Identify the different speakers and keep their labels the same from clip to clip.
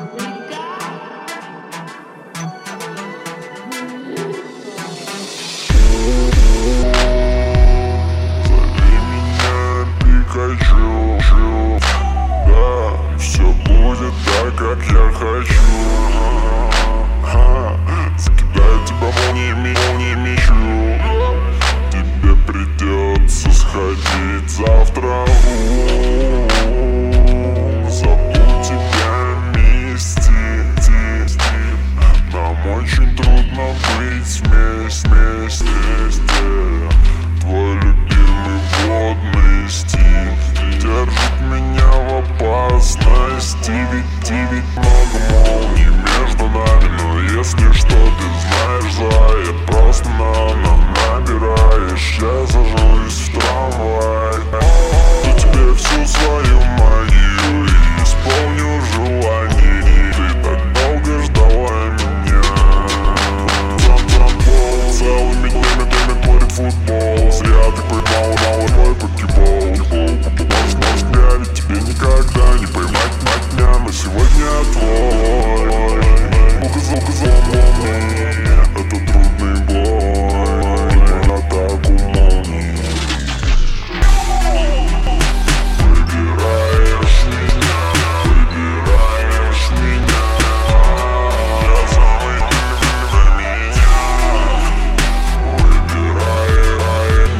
Speaker 1: Да, все будет так, как я хочу. Закидаю тебя молниями щу. Тебе придется сходить завтра. Забудь тебя вместе. Нам очень трудно быть вместе. Твой любимый водный стиль держит меня в опасности. Ведь много молний между нами. Но если что, ты знаешь, зая, просто набираешь. Я сажусь в трамвай, даю тебе всю свою магию и исполню желание. Ты так долго ждала меня. Целыми днями творит футбол. Зря ты поймал мой покебол. Может, я ведь тебе никогда не поймать дня, но сегодня твой. Указал молнии, это трудный бой. На атаку молнии. Выбираешь меня. Я самый для меня. Выбираешь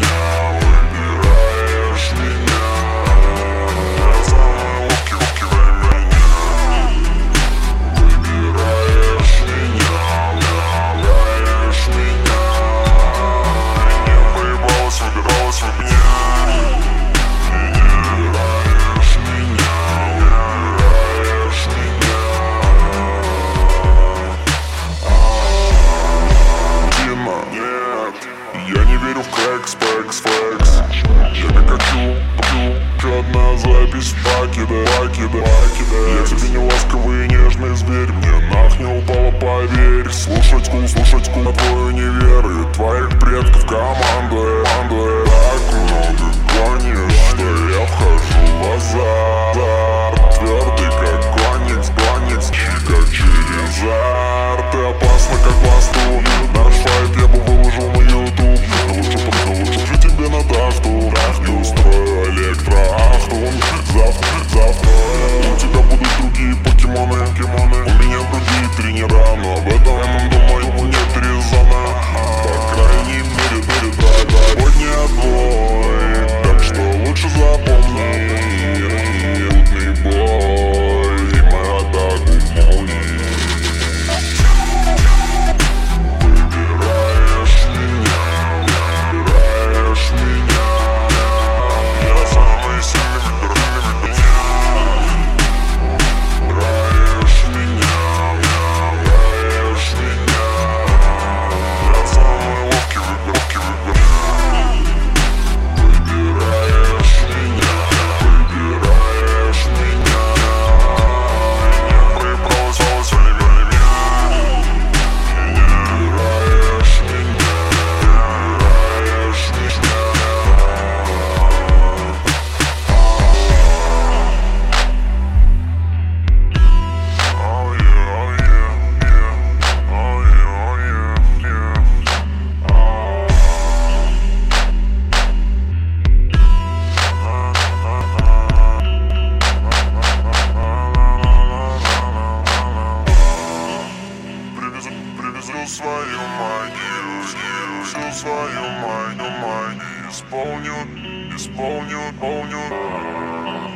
Speaker 1: меня. Я самый ловкий меня. Выбираешь меня. Не поебалась, выбиралась в меня. Я не верю в крэкс, флекс. Я как хочу. Одна запись в пакеты. Я тебе не ласковый и нежный зверь. Мне нах не упала, поверь. Слушать скул на твою неверу. Твоих предков командуя. Так много гонишь, что я вхожу в азарт. Твердый как конец, как через арт. Ты опасна как пластун. Наш файт я бы выложил на YouTube. Лучше тебе на тахту. Не устрою электроахтунг. Завтра у тебя будут другие покемоны. У меня другие тренера, но об этом думаю нет резона. По крайней мере, сегодня твой. Так что лучше запомни. Трудный бой и мы атаку молнии. Выбираешь меня. Я самый сильный, выбираешь меня. Я самый ловкий, выбираешь меня. Не проебалась время. Выбираешь меня. Привезу свою магию, всю свою магию, исполню.